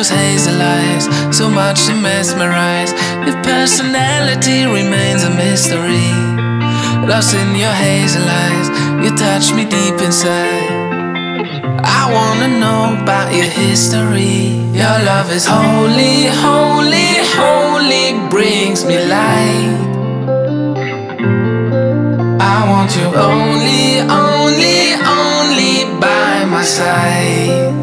those hazel eyes, so much to mesmerize. Your personality remains a mystery. Lost in your hazel eyes, you touch me deep inside. I wanna know about your history. Your love is holy, holy, holy, brings me light. I want you only, only, only by my side.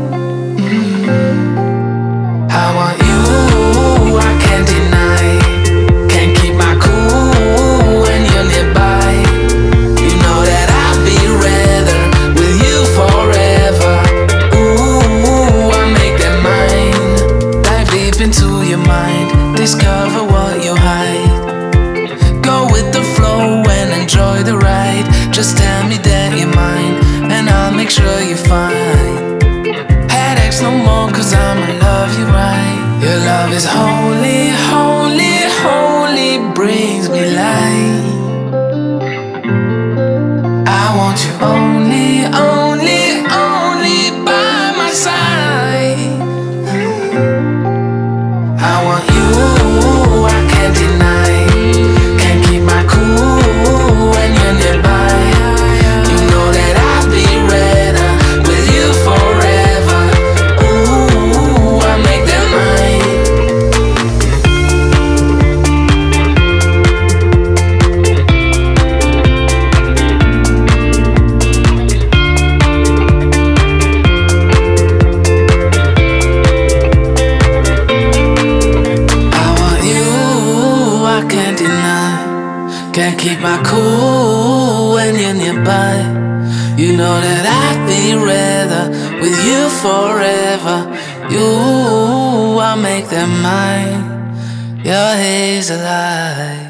I want you, I can't deny. Can't keep my cool when you're nearby. You know that I'll be rather with you forever. Ooh, I make that mine. Dive deep into your mind, discover what you hide. Go with the flow and enjoy the ride. Just tell me that you're mine, and I'll make sure you're fine. Headaches no more, cause I'ma love you right. Your love is holy, holy, holy, brings me light. I want you only, only, only by my side. I want you, I can't deny. Can't keep my cool when you're nearby. You know that I'll be rather with you forever. Ooh, I make them mine. I want you, I can't deny. Can't keep my cool when you're nearby. You know that I'd be rather with you forever. You, I make them mine. Your hazel eyes.